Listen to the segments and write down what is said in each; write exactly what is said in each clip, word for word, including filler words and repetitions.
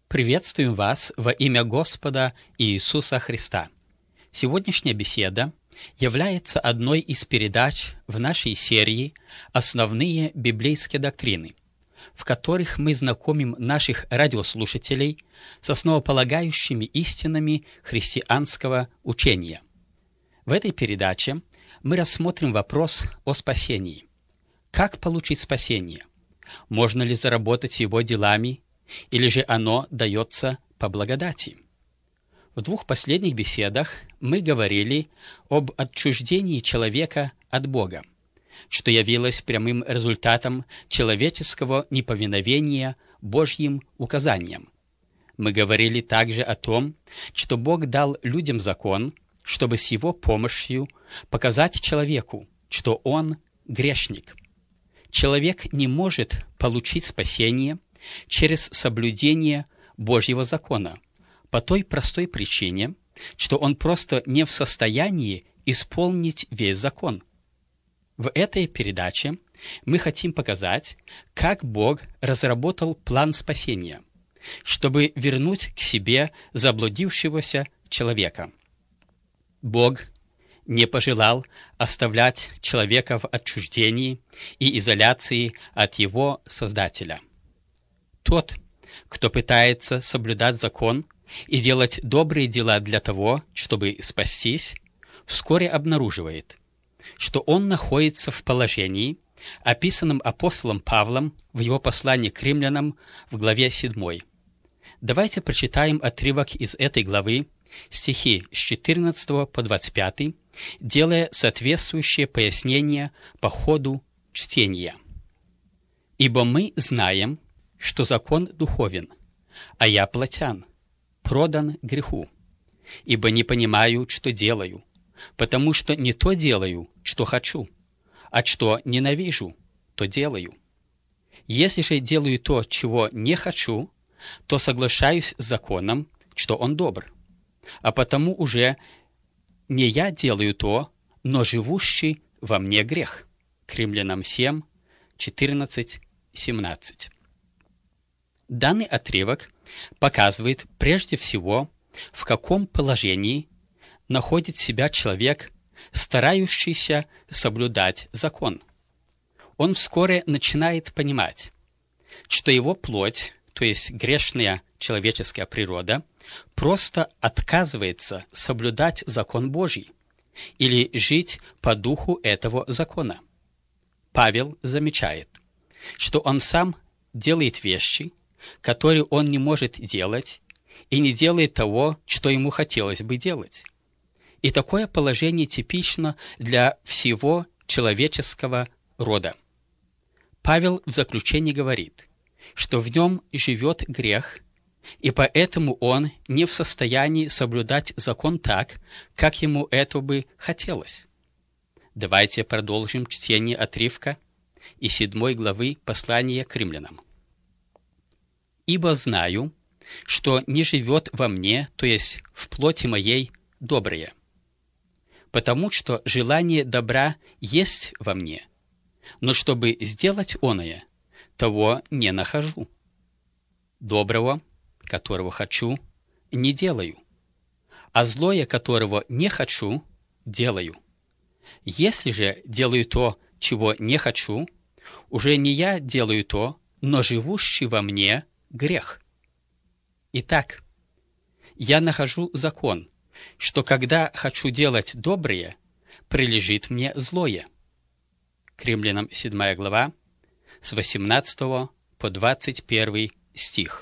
Приветствуем вас во имя Господа Иисуса Христа. Сегодняшняя беседа является одной из передач в нашей серии «Основные библейские доктрины», в которых мы знакомим наших радиослушателей с основополагающими истинами христианского учения. В этой передаче мы рассмотрим вопрос о спасении. Как получить спасение? Можно ли заработать его делами, или же оно дается по благодати? В двух последних беседах мы говорили об отчуждении человека от Бога, что явилось прямым результатом человеческого неповиновения Божьим указаниям. Мы говорили также о том, что Бог дал людям закон, чтобы с его помощью показать человеку, что он грешник. Человек не может получить спасение через соблюдение Божьего закона, по той простой причине, что он просто не в состоянии исполнить весь закон. В этой передаче мы хотим показать, как Бог разработал план спасения, чтобы вернуть к себе заблудившегося человека. Бог не пожелал оставлять человека в отчуждении и изоляции от его Создателя. Тот, кто пытается соблюдать закон и делать добрые дела для того, чтобы спастись, вскоре обнаруживает, что он находится в положении, описанном апостолом Павлом в его послании к римлянам в главе седьмой. Давайте прочитаем отрывок из этой главы, стихи с четырнадцатого по двадцать пятый, делая соответствующее пояснение по ходу чтения. «Ибо мы знаем, что закон духовен, а я плотян, продан греху, ибо не понимаю, что делаю, потому что не то делаю, что хочу, а что ненавижу, то делаю. Если же делаю то, чего не хочу, то соглашаюсь с законом, что он добр, а потому уже не я делаю то, но живущий во мне грех». К Римлянам семь, четырнадцать, семнадцать. Данный отрывок показывает прежде всего, в каком положении находит себя человек, старающийся соблюдать закон. Он вскоре начинает понимать, что его плоть, то есть грешная человеческая природа, просто отказывается соблюдать закон Божий или жить по духу этого закона. Павел замечает, что он сам делает вещи, которые он не может делать, и не делает того, что ему хотелось бы делать. И такое положение типично для всего человеческого рода. Павел в заключении говорит, что в нем живет грех, и поэтому он не в состоянии соблюдать закон так, как ему этого бы хотелось. Давайте продолжим чтение отрывка из седьмой главы послания к римлянам. «Ибо знаю, что не живет во мне, то есть в плоти моей, доброе, потому что желание добра есть во мне, но чтобы сделать оное, того не нахожу. Доброго, которого хочу, не делаю, а злое, которого не хочу, делаю. Если же делаю то, чего не хочу, уже не я делаю то, но живущий во мне грех. Итак, я нахожу закон, что когда хочу делать доброе, прилежит мне злое». К Римлянам седьмая глава, с восемнадцатого по двадцать первый стих.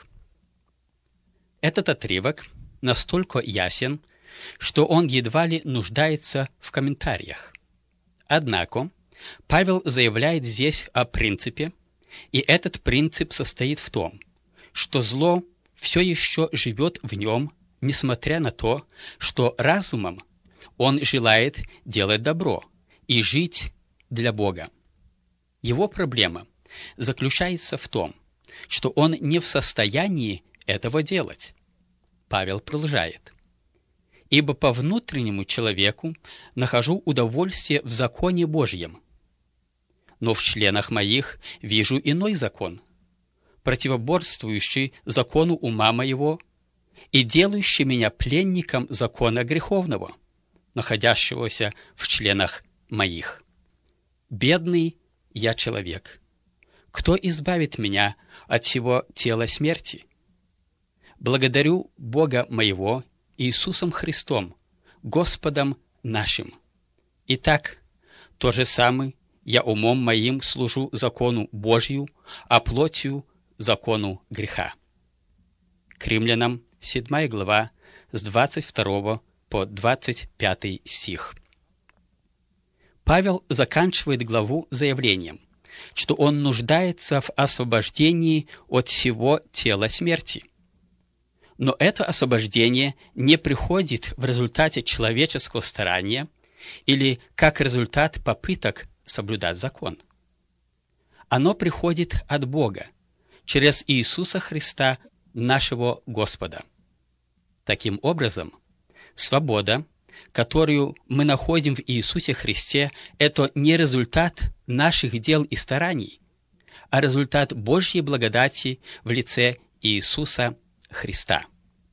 Этот отрывок настолько ясен, что он едва ли нуждается в комментариях. Однако Павел заявляет здесь о принципе, и этот принцип состоит в том, что зло все еще живет в нем, несмотря на то, что разумом он желает делать добро и жить для Бога. Его проблема заключается в том, что он не в состоянии этого делать. Павел продолжает: «Ибо по внутреннему человеку нахожу удовольствие в законе Божьем, но в членах моих вижу иной закон, противоборствующий закону ума моего и делающий меня пленником закона греховного, находящегося в членах моих. Бедный я человек. Кто избавит меня от сего тела смерти? Благодарю Бога моего Иисусом Христом, Господом нашим. Итак, то же самое я умом моим служу закону Божью, а плотью закону греха. К Римлянам, седьмая глава, с двадцать второго по двадцать пятый стих. Павел заканчивает главу заявлением, что он нуждается в освобождении от всего тела смерти. Но это освобождение не приходит в результате человеческого старания или как результат попыток соблюдать закон. Оно приходит от Бога, через Иисуса Христа, нашего Господа. Таким образом, свобода, которую мы находим в Иисусе Христе, это не результат наших дел и стараний, а результат Божьей благодати в лице Иисуса Христа.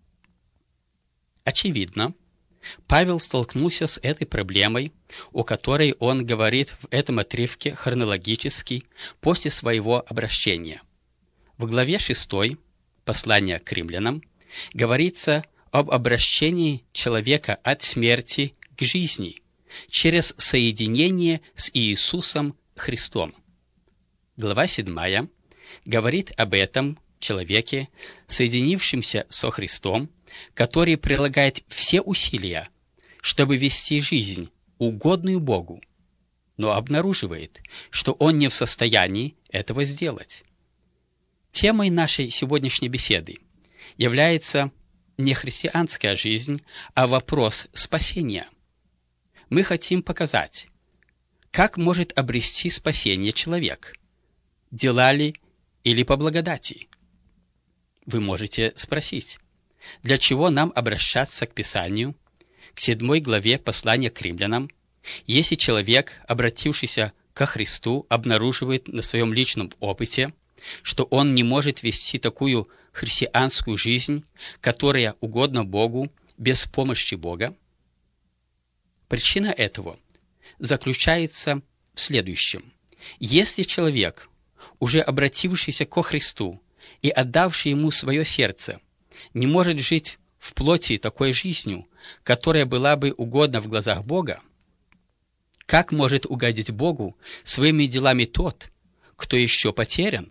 Очевидно, Павел столкнулся с этой проблемой, о которой он говорит в этом отрывке хронологически после своего обращения. В главе шестой послания к римлянам говорится об обращении человека от смерти к жизни через соединение с Иисусом Христом. Глава седьмая говорит об этом человеке, соединившемся со Христом, который прилагает все усилия, чтобы вести жизнь, угодную Богу, но обнаруживает, что он не в состоянии этого сделать. Темой нашей сегодняшней беседы является не христианская жизнь, а вопрос спасения. Мы хотим показать, как может обрести спасение человек, дела ли или по благодати. Вы можете спросить, для чего нам обращаться к Писанию, к седьмой главе послания к римлянам, если человек, обратившийся ко Христу, обнаруживает на своем личном опыте, что он не может вести такую христианскую жизнь, которая угодна Богу без помощи Бога? Причина этого заключается в следующем. Если человек, уже обратившийся ко Христу и отдавший Ему свое сердце, не может жить в плоти такой жизнью, которая была бы угодна в глазах Бога, как может угодить Богу своими делами тот, кто еще потерян?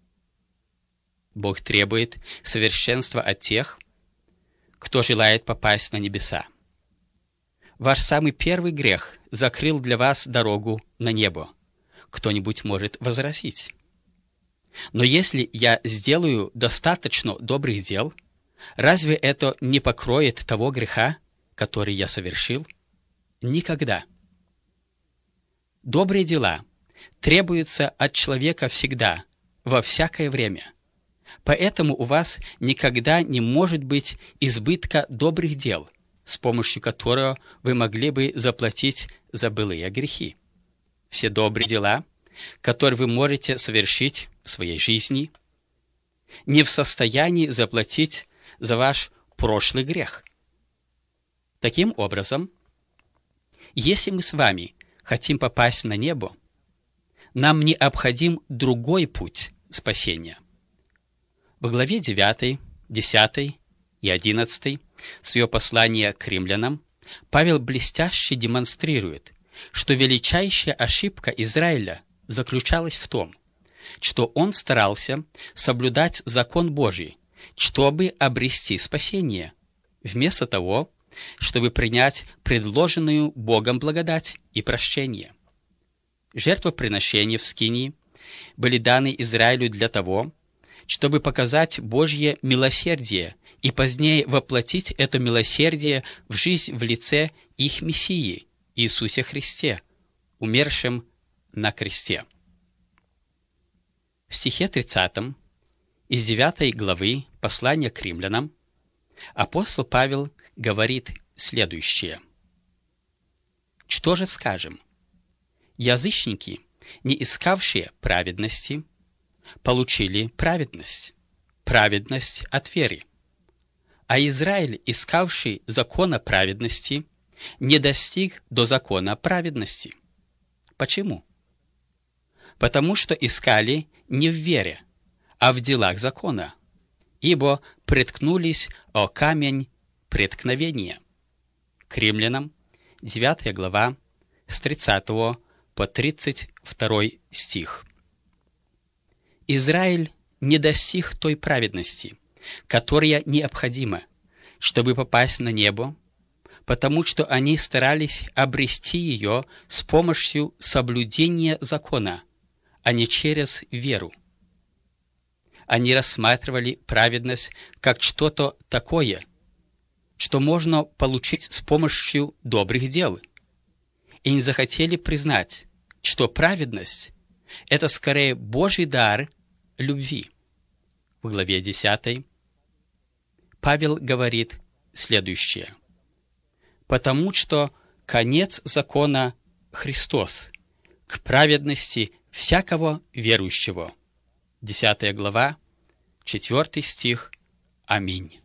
Бог требует совершенства от тех, кто желает попасть на небеса. Ваш самый первый грех закрыл для вас дорогу на небо. Кто-нибудь может возразить. Но если я сделаю достаточно добрых дел, разве это не покроет того греха, который я совершил? Никогда. Добрые дела требуются от человека всегда, во всякое время. Поэтому у вас никогда не может быть избытка добрых дел, с помощью которого вы могли бы заплатить за былые грехи. Все добрые дела, которые вы можете совершить в своей жизни, не в состоянии заплатить за ваш прошлый грех. Таким образом, если мы с вами хотим попасть на небо, нам необходим другой путь спасения. В главе девятой, десятой и одиннадцатой своего послания к римлянам Павел блестяще демонстрирует, что величайшая ошибка Израиля заключалась в том, что он старался соблюдать закон Божий, чтобы обрести спасение, вместо того, чтобы принять предложенную Богом благодать и прощение. Жертвоприношения в скинии были даны Израилю для того, чтобы показать Божье милосердие и позднее воплотить это милосердие в жизнь в лице их Мессии, Иисусе Христе, умершем на кресте. В стихе тридцатом из девятой главы послания к римлянам апостол Павел говорит следующее. «Что же скажем? Язычники, не искавшие праведности, получили праведность, праведность от веры. А Израиль, искавший закона праведности, не достиг до закона праведности. Почему? Потому что искали не в вере, а в делах закона, ибо преткнулись о камень преткновения. К Римлянам, девятая глава, с тридцатого по тридцать второй стих. Израиль не достиг той праведности, которая необходима, чтобы попасть на небо, потому что они старались обрести ее с помощью соблюдения закона, а не через веру. Они рассматривали праведность как что-то такое, что можно получить с помощью добрых дел, и не захотели признать, что праведность – это скорее Божий дар любви. В главе десятой Павел говорит следующее. «Потому что конец закона – Христос, к праведности всякого верующего». десятая глава, четвёртый стих. Аминь.